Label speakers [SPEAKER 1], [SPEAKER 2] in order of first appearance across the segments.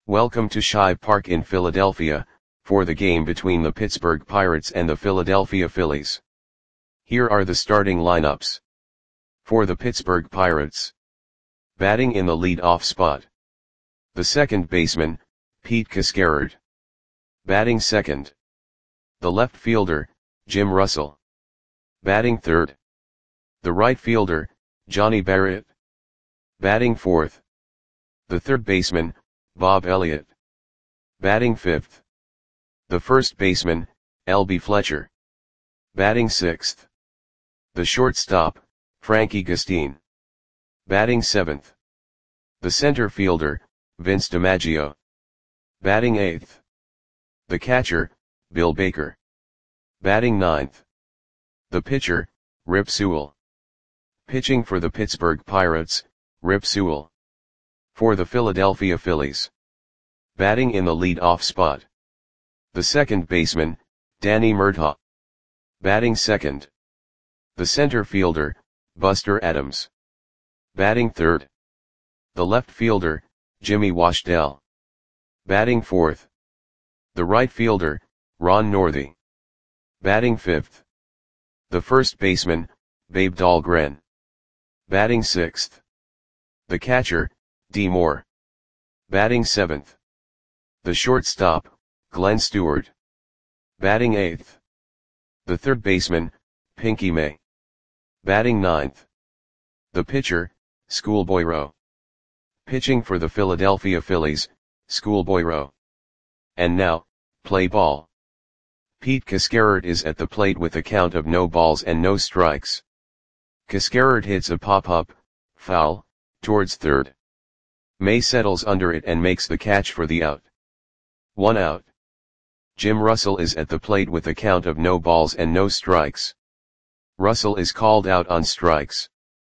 [SPEAKER 1] Welcome to Shive Park in Philadelphia, for the game between the Pittsburgh Pirates and the Philadelphia Phillies. Here are the starting lineups. For the Pittsburgh Pirates. Batting in the lead-off spot. The second baseman, Pete Cascarard. Batting second. The left fielder, Jim Russell. Batting third. The right fielder, Johnny Barrett. Batting fourth. The third baseman, Bob Elliott. Batting fifth. The first baseman, L.B. Fletcher. Batting sixth. The shortstop, Frankie Gustin. Batting seventh. The center fielder, Vince DiMaggio. Batting eighth. The catcher, Bill Baker. Batting ninth. The pitcher, Rip Sewell. Pitching for the Pittsburgh Pirates, Rip Sewell. For the Philadelphia Phillies. Batting in the lead-off spot. The second baseman, Danny Murtaugh. Batting second. The center fielder, Buster Adams. Batting third. The left fielder, Jimmy Washdell. Batting fourth. The right fielder, Ron Northey. Batting fifth. The first baseman, Babe Dahlgren. Batting sixth. The catcher, D. Moore. Batting seventh. The shortstop, Glenn Stewart. Batting eighth. The third baseman, Pinky May. Batting ninth. The pitcher, Schoolboy Rowe. Pitching for the Philadelphia Phillies, Schoolboy Rowe. And now, play ball. Pete Cascarard is at the plate with a count of no balls and no strikes. Cascarard hits a pop-up, foul, towards third. May settles under it and makes the catch for the out. 1 out. Jim Russell is at the plate with a count of no balls and no strikes. Russell is called out on strikes.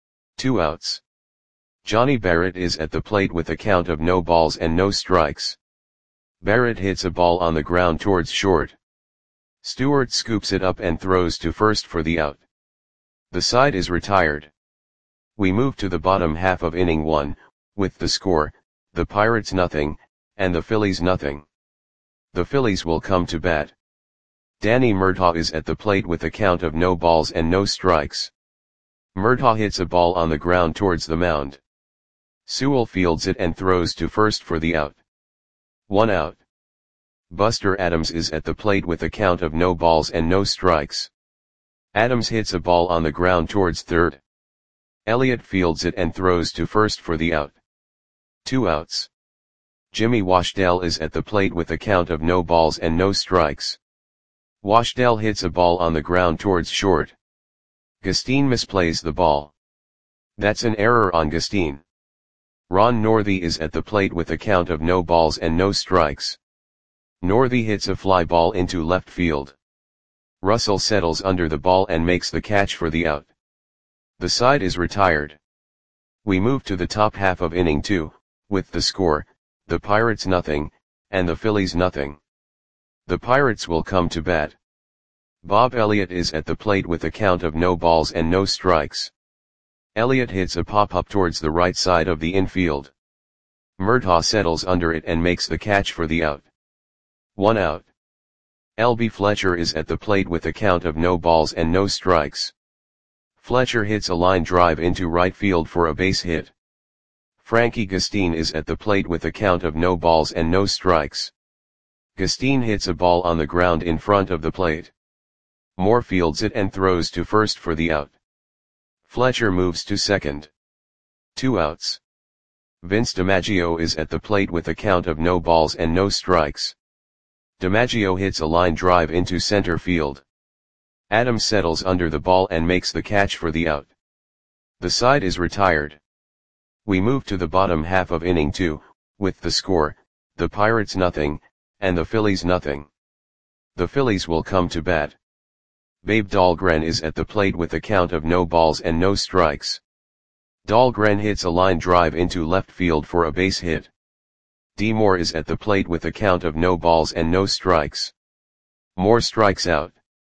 [SPEAKER 1] 2 outs. Johnny Barrett is at the plate with a count of no balls and no strikes. Barrett hits a ball on the ground towards short. Stewart scoops it up and throws to first for the out. The side is retired. We move to the bottom half of inning 1, with the score, the Pirates nothing, and the Phillies nothing. The Phillies will come to bat. Danny Murtaugh is at the plate with a count of no balls and no strikes. Murtaugh hits a ball on the ground towards the mound. Sewell fields it and throws to first for the out. 1 out. Buster Adams is at the plate with a count of no balls and no strikes. Adams hits a ball on the ground towards third. Elliott fields it and throws to first for the out. 2 outs. Jimmy Washdell is at the plate with a count of no balls and no strikes. Washdell hits a ball on the ground towards short. Gustin misplays the ball. That's an error on Gustin. Ron Northey is at the plate with a count of no balls and no strikes. Northey hits a fly ball into left field. Russell settles under the ball and makes the catch for the out. The side is retired. We move to the top half of inning 2, with the score, the Pirates nothing, and the Phillies nothing. The Pirates will come to bat. Bob Elliott is at the plate with a count of no balls and no strikes. Elliott hits a pop-up towards the right side of the infield. Murtaugh settles under it and makes the catch for the out. 1 out. L.B. Fletcher is at the plate with a count of no balls and no strikes. Fletcher hits a line drive into right field for a base hit. Frankie Gustin is at the plate with a count of no balls and no strikes. Gustin hits a ball on the ground in front of the plate. Moore fields it and throws to first for the out. Fletcher moves to second. 2 outs. Vince DiMaggio is at the plate with a count of no balls and no strikes. DiMaggio hits a line drive into center field. Adams settles under the ball and makes the catch for the out. The side is retired. We move to the bottom half of inning 2, with the score, the Pirates nothing, and the Phillies nothing. The Phillies will come to bat. Babe Dahlgren is at the plate with a count of no balls and no strikes. Dahlgren hits a line drive into left field for a base hit. D. Moore is at the plate with a count of no balls and no strikes. Moore strikes out.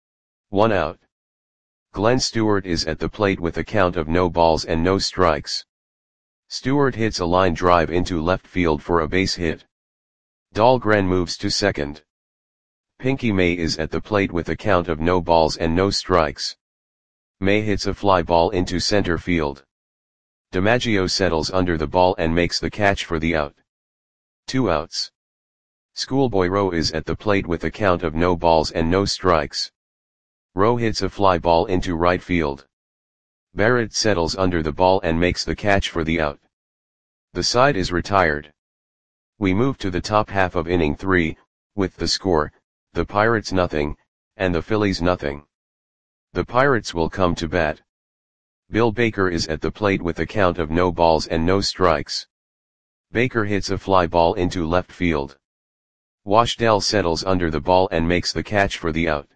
[SPEAKER 1] 1 out. Glenn Stewart is at the plate with a count of no balls and no strikes. Stewart hits a line drive into left field for a base hit. Dahlgren moves to second. Pinky May is at the plate with a count of no balls and no strikes. May hits a fly ball into center field. DiMaggio settles under the ball and makes the catch for the out. 2 outs. Schoolboy Rowe is at the plate with a count of no balls and no strikes. Rowe hits a fly ball into right field. Barrett settles under the ball and makes the catch for the out. The side is retired. We move to the top half of inning 3, with the score, the Pirates nothing, and the Phillies nothing. The Pirates will come to bat. Bill Baker is at the plate with a count of no balls and no strikes. Baker hits a fly ball into left field. Washdell settles under the ball and makes the catch for the out.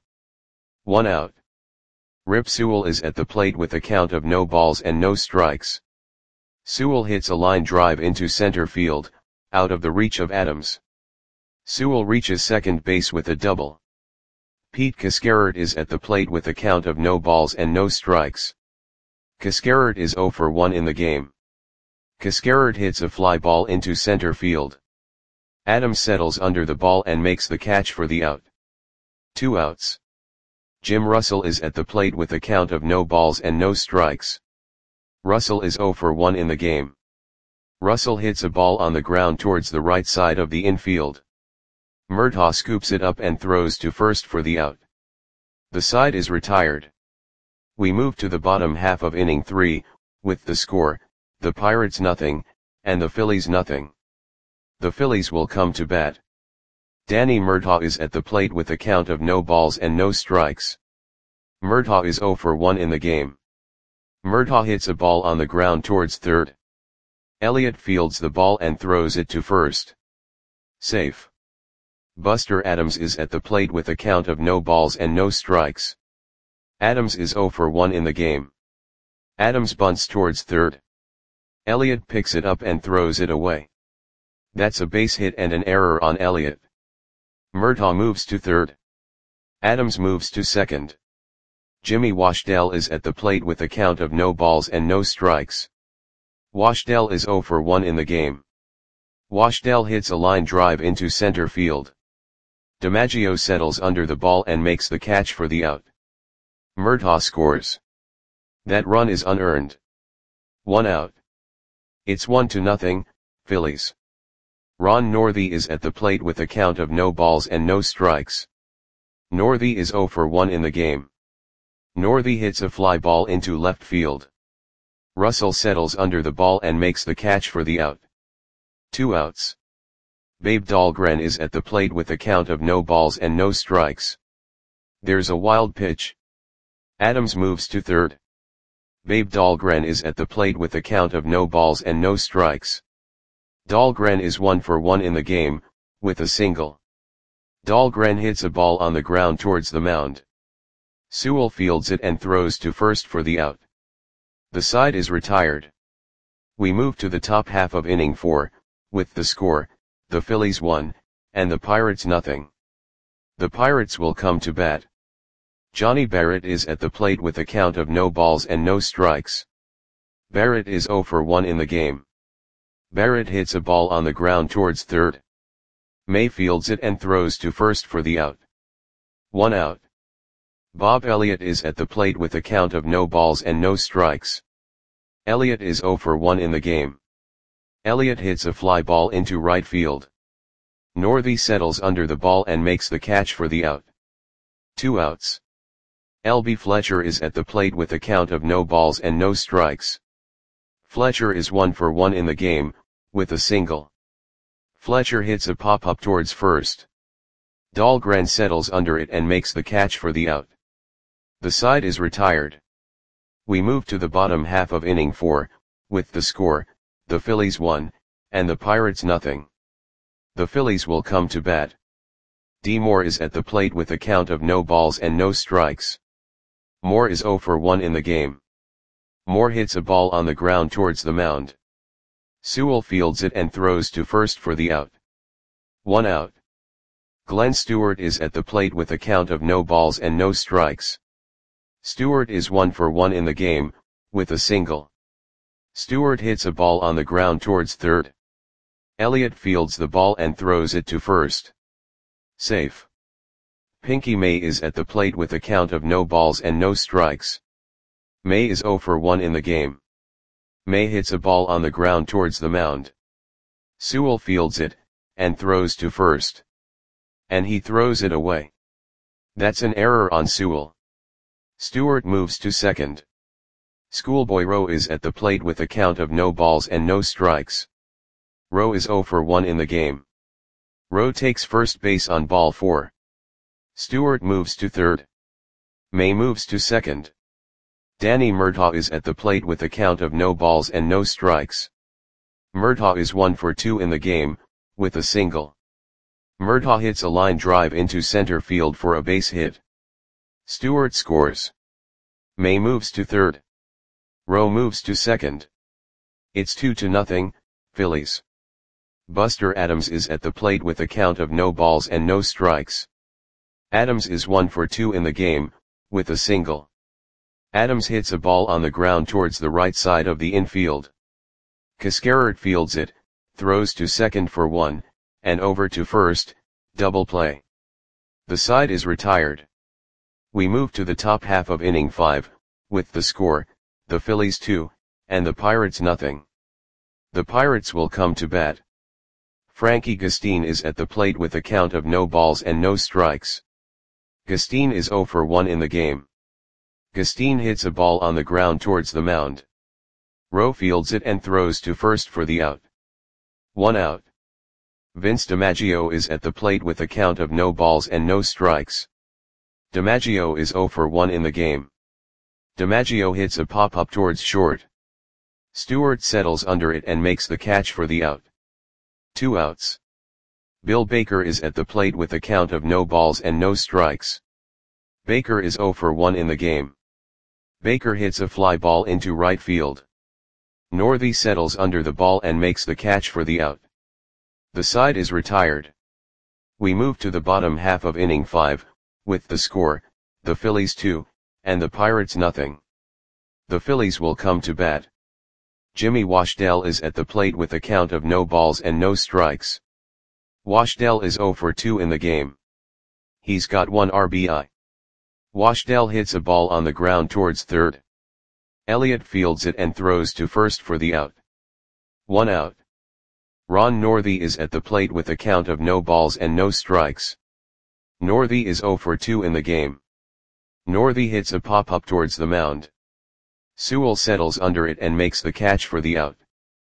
[SPEAKER 1] 1 out. Rip Sewell is at the plate with a count of no balls and no strikes. Sewell hits a line drive into center field, out of the reach of Adams. Sewell reaches second base with a double. Pete Cascarert is at the plate with a count of no balls and no strikes. Cascarert is 0 for 1 in the game. Cascarert hits a fly ball into center field. Adams settles under the ball and makes the catch for the out. 2 outs. Jim Russell is at the plate with a count of no balls and no strikes. Russell is 0 for 1 in the game. Russell hits a ball on the ground towards the right side of the infield. Murtaugh scoops it up and throws to first for the out. The side is retired. We move to the bottom half of inning 3, with the score, the Pirates nothing, and the Phillies nothing. The Phillies will come to bat. Danny Murtaugh is at the plate with a count of no balls and no strikes. Murtaugh is 0 for 1 in the game. Murtaugh hits a ball on the ground towards third. Elliott fields the ball and throws it to first. Safe. Buster Adams is at the plate with a count of no balls and no strikes. Adams is 0 for 1 in the game. Adams bunts towards third. Elliott picks it up and throws it away. That's a base hit and an error on Elliott. Murtaugh moves to third. Adams moves to second. Jimmy Washdell is at the plate with a count of no balls and no strikes. Washdell is 0 for 1 in the game. Washdell hits a line drive into center field. DiMaggio settles under the ball and makes the catch for the out. Murtaugh scores. That run is unearned. 1 out. It's 1-0, Phillies. Ron Northey is at the plate with a count of no balls and no strikes. Northey is 0 for 1 in the game. Northey hits a fly ball into left field. Russell settles under the ball and makes the catch for the out. 2 outs. Babe Dahlgren is at the plate with a count of no balls and no strikes. There's a wild pitch. Adams moves to third. Babe Dahlgren is at the plate with a count of no balls and no strikes. Dahlgren is 1 for 1 in the game, with a single. Dahlgren hits a ball on the ground towards the mound. Sewell fields it and throws to first for the out. The side is retired. We move to the top half of inning 4, with the score, the Phillies 1, and the Pirates nothing. The Pirates will come to bat. Johnny Barrett is at the plate with a count of no balls and no strikes. Barrett is 0 for 1 in the game. Barrett hits a ball on the ground towards third. May fields it and throws to first for the out. 1 out. Bob Elliott is at the plate with a count of no balls and no strikes. Elliott is 0 for 1 in the game. Elliott hits a fly ball into right field. Northey settles under the ball and makes the catch for the out. 2 outs. L.B. Fletcher is at the plate with a count of no balls and no strikes. Fletcher is 1 for 1 in the game, with a single. Fletcher hits a pop-up towards first. Dahlgren settles under it and makes the catch for the out. The side is retired. We move to the bottom half of inning 4, with the score, the Phillies 1, and the Pirates nothing. The Phillies will come to bat. D. Moore is at the plate with a count of no balls and no strikes. Moore is 0 for 1 in the game. Moore hits a ball on the ground towards the mound. Sewell fields it and throws to first for the out. 1 out. Glenn Stewart is at the plate with a count of no balls and no strikes. Stewart is 1 for 1 in the game, with a single. Stewart hits a ball on the ground towards third. Elliott fields the ball and throws it to first. Safe. Pinky May is at the plate with a count of no balls and no strikes. May is 0 for 1 in the game. May hits a ball on the ground towards the mound. Sewell fields it, and throws to first. And he throws it away. That's an error on Sewell. Stewart moves to second. Schoolboy Rowe is at the plate with a count of no balls and no strikes. Rowe is 0 for 1 in the game. Rowe takes first base on ball 4. Stewart moves to third. May moves to second. Danny Murtaugh is at the plate with a count of no balls and no strikes. Murtaugh is 1 for 2 in the game, with a single. Murtaugh hits a line drive into center field for a base hit. Stewart scores. May moves to third. Rowe moves to second. It's 2-0, Phillies. Buster Adams is at the plate with a count of no balls and no strikes. Adams is 1 for 2 in the game, with a single. Adams hits a ball on the ground towards the right side of the infield. Cascarert fields it, throws to second for 1, and over to first, double play. The side is retired. We move to the top half of inning 5, with the score, the Phillies 2, and the Pirates nothing. The Pirates will come to bat. Frankie Gustin is at the plate with a count of no balls and no strikes. Gustin is 0 for 1 in the game. Gustin hits a ball on the ground towards the mound. Rowe fields it and throws to first for the out. 1 out. Vince DiMaggio is at the plate with a count of no balls and no strikes. DiMaggio is 0 for 1 in the game. DiMaggio hits a pop-up towards short. Stewart settles under it and makes the catch for the out. 2 outs. Bill Baker is at the plate with a count of no balls and no strikes. Baker is 0 for 1 in the game. Baker hits a fly ball into right field. Northey settles under the ball and makes the catch for the out. The side is retired. We move to the bottom half of inning 5, with the score, the Phillies 2, and the Pirates nothing. The Phillies will come to bat. Jimmy Washdell is at the plate with a count of no balls and no strikes. Washdell is 0 for 2 in the game. He's got 1 RBI. Washdell hits a ball on the ground towards third. Elliott fields it and throws to first for the out. 1 out. Ron Northey is at the plate with a count of no balls and no strikes. Northey is 0 for 2 in the game. Northey hits a pop-up towards the mound. Sewell settles under it and makes the catch for the out.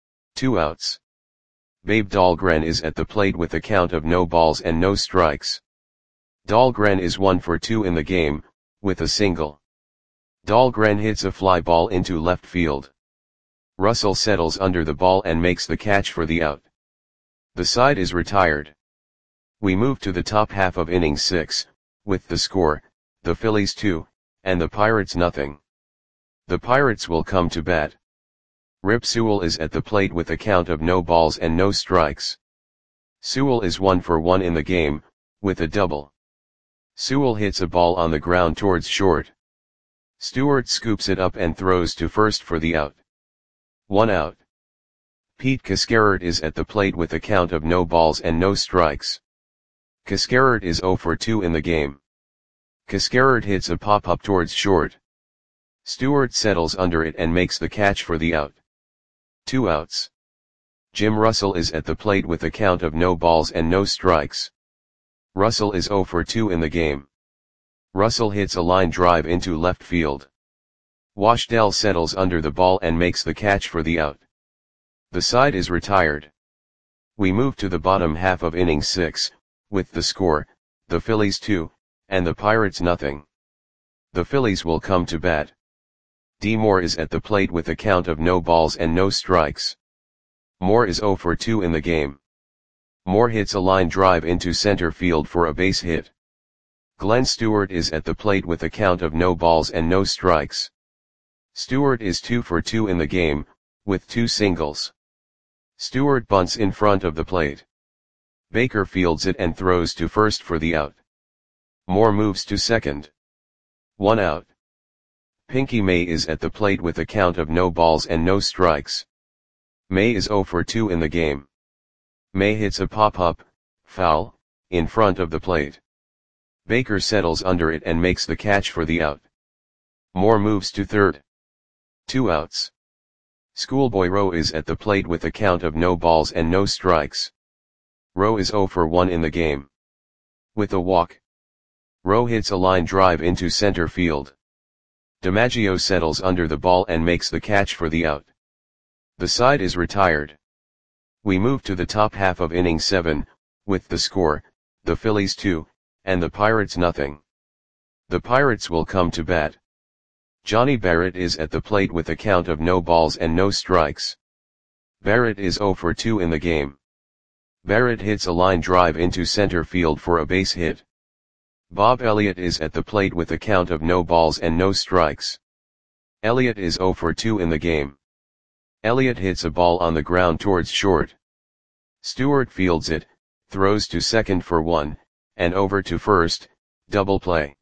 [SPEAKER 1] 2 outs. Babe Dahlgren is at the plate with a count of no balls and no strikes. Dahlgren is 1 for 2 in the game, with a single. Dahlgren hits a fly ball into left field. Russell settles under the ball and makes the catch for the out. The side is retired. We move to the top half of inning 6, with the score, the Phillies 2, and the Pirates nothing. The Pirates will come to bat. Rip Sewell is at the plate with a count of no balls and no strikes. Sewell is 1 for 1 in the game, with a double. Sewell hits a ball on the ground towards short. Stewart scoops it up and throws to first for the out. 1 out. Pete Cascarert is at the plate with a count of no balls and no strikes. Cascarert is 0 for 2 in the game. Cascarert hits a pop-up towards short. Stewart settles under it and makes the catch for the out. 2 outs. Jim Russell is at the plate with a count of no balls and no strikes. Russell is 0 for 2 in the game. Russell hits a line drive into left field. Washdell settles under the ball and makes the catch for the out. The side is retired. We move to the bottom half of inning 6, with the score, the Phillies 2, and the Pirates nothing. The Phillies will come to bat. D. Moore is at the plate with a count of no balls and no strikes. Moore is 0 for 2 in the game. Moore hits a line drive into center field for a base hit. Glenn Stewart is at the plate with a count of no balls and no strikes. Stewart is 2 for 2 in the game, with 2 singles. Stewart bunts in front of the plate. Baker fields it and throws to first for the out. Moore moves to second. 1 out. Pinky May is at the plate with a count of no balls and no strikes. May is 0 for 2 in the game. May hits a pop-up, foul, in front of the plate. Baker settles under it and makes the catch for the out. Moore moves to third. 2 outs. Schoolboy Rowe is at the plate with a count of no balls and no strikes. Rowe is 0 for 1 in the game. With a walk, Rowe hits a line drive into center field. DiMaggio settles under the ball and makes the catch for the out. The side is retired. We move to the top half of inning 7, with the score, the Phillies 2, and the Pirates nothing. The Pirates will come to bat. Johnny Barrett is at the plate with a count of no balls and no strikes. Barrett is 0 for 2 in the game. Barrett hits a line drive into center field for a base hit. Bob Elliott is at the plate with a count of no balls and no strikes. Elliott is 0 for 2 in the game. Elliott hits a ball on the ground towards short. Stewart fields it, throws to second for 1, and over to first, double play.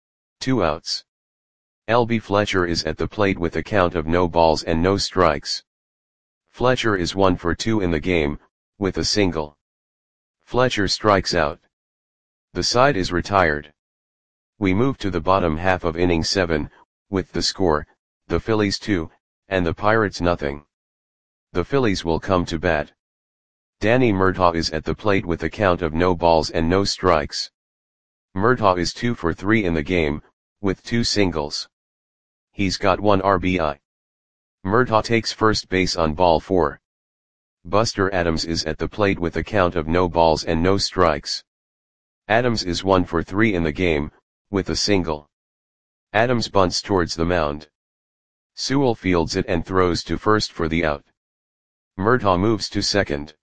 [SPEAKER 1] 2 outs. L.B. Fletcher is at the plate with a count of no balls and no strikes. Fletcher is 1 for 2 in the game, with a single. Fletcher strikes out. The side is retired. We move to the bottom half of inning 7, with the score, the Phillies 2, and the Pirates nothing. The Phillies will come to bat. Danny Murtaugh is at the plate with a count of no balls and no strikes. Murtaugh is 2 for 3 in the game, with 2 singles. He's got 1 RBI. Murtaugh takes first base on ball 4. Buster Adams is at the plate with a count of no balls and no strikes. Adams is 1 for 3 in the game, with a single. Adams bunts towards the mound. Sewell fields it and throws to first for the out. Murtaugh moves to second.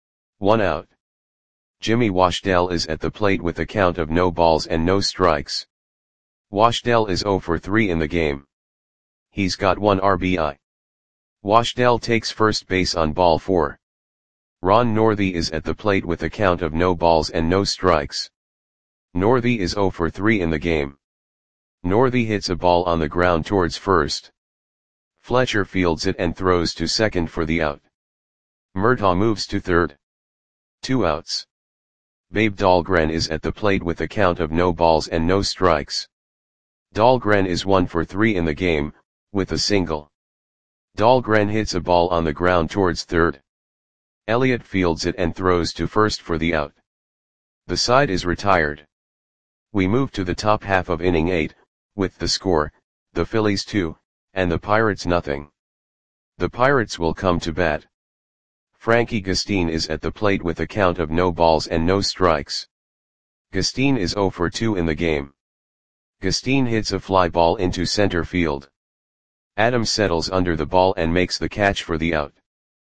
[SPEAKER 1] 1 out. Jimmy Washdell is at the plate with a count of no balls and no strikes. Washdell is 0 for 3 in the game. He's got 1 RBI. Washdell takes first base on ball 4. Ron Northey is at the plate with a count of no balls and no strikes. Northey is 0 for 3 in the game. Northey hits a ball on the ground towards first. Fletcher fields it and throws to second for the out. Murtaugh moves to third. 2 outs. Babe Dahlgren is at the plate with a count of no balls and no strikes. Dahlgren is 1 for 3 in the game, with a single. Dahlgren hits a ball on the ground towards third. Elliott fields it and throws to first for the out. The side is retired. We move to the top half of inning 8, with the score, the Phillies 2, and the Pirates nothing. The Pirates will come to bat. Frankie Gustin is at the plate with a count of no balls and no strikes. Gustin is 0 for 2 in the game. Gustin hits a fly ball into center field. Adams settles under the ball and makes the catch for the out.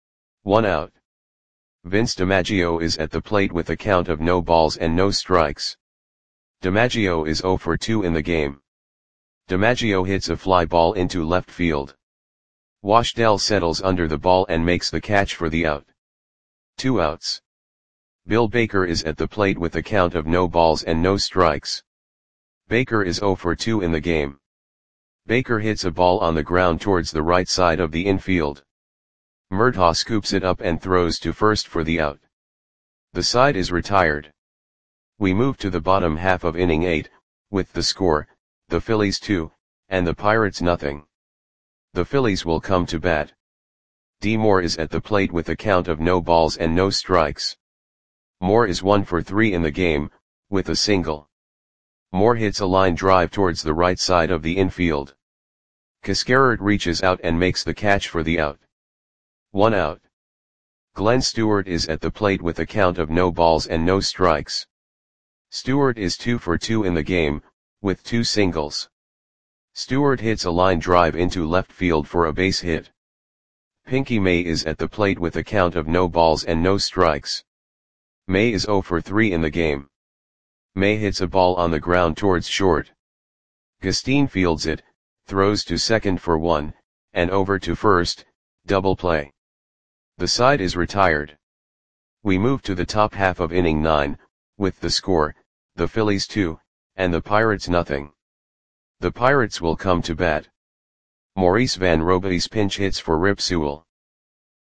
[SPEAKER 1] 1 out. Vince DiMaggio is at the plate with a count of no balls and no strikes. DiMaggio is 0 for 2 in the game. DiMaggio hits a fly ball into left field. Washdell settles under the ball and makes the catch for the out. 2 outs. Bill Baker is at the plate with a count of no balls and no strikes. Baker is 0 for 2 in the game. Baker hits a ball on the ground towards the right side of the infield. Murtaugh scoops it up and throws to first for the out. The side is retired. We move to the bottom half of inning 8, with the score, the Phillies 2, and the Pirates nothing. The Phillies will come to bat. D. Moore is at the plate with a count of no balls and no strikes. Moore is 1 for 3 in the game, with a single. Moore hits a line drive towards the right side of the infield. Cascarert reaches out and makes the catch for the out. 1 out. Glenn Stewart is at the plate with a count of no balls and no strikes. Stewart is 2 for 2 in the game, with 2 singles. Stewart hits a line drive into left field for a base hit. Pinky May is at the plate with a count of no balls and no strikes. May is 0 for 3 in the game. May hits a ball on the ground towards short. Gustin fields it, throws to second for 1, and over to first, double play. The side is retired. We move to the top half of inning 9, with the score, the Phillies 2, and the Pirates nothing. The Pirates will come to bat. Maurice Van Robeys pinch hits for Rip Sewell.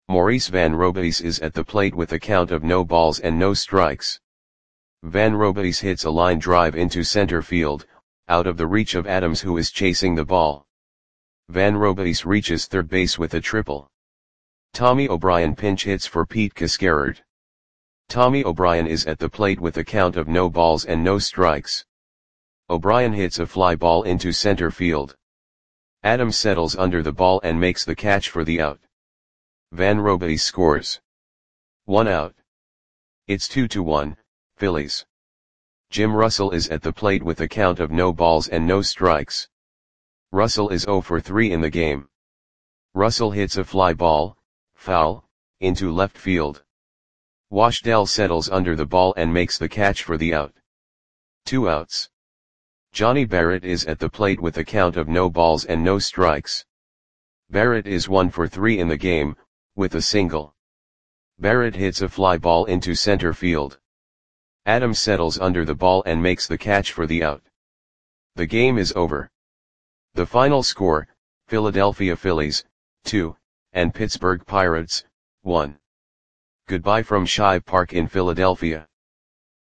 [SPEAKER 1] Maurice Van Robays is at the plate with a count of no balls and no strikes. Van Robays hits a line drive into center field, out of the reach of Adams, who is chasing the ball. Van Robays reaches third base with a triple. Tommy O'Brien pinch hits for Pete Cascarard. Tommy O'Brien is at the plate with a count of no balls and no strikes. O'Brien hits a fly ball into center field. Adams settles under the ball and makes the catch for the out. Van Robays scores. 1 out. It's 2-1, Phillies. Jim Russell is at the plate with a count of no balls and no strikes. Russell is 0 for 3 in the game. Russell hits a fly ball, foul, into left field. Washdell settles under the ball and makes the catch for the out. 2 outs. Johnny Barrett is at the plate with a count of no balls and no strikes. Barrett is 1 for 3 in the game, with a single. Barrett hits a fly ball into center field. Adams settles under the ball and makes the catch for the out. The game is over. The final score, Philadelphia Phillies, 2, and Pittsburgh Pirates, 1. Goodbye from Shive Park in Philadelphia.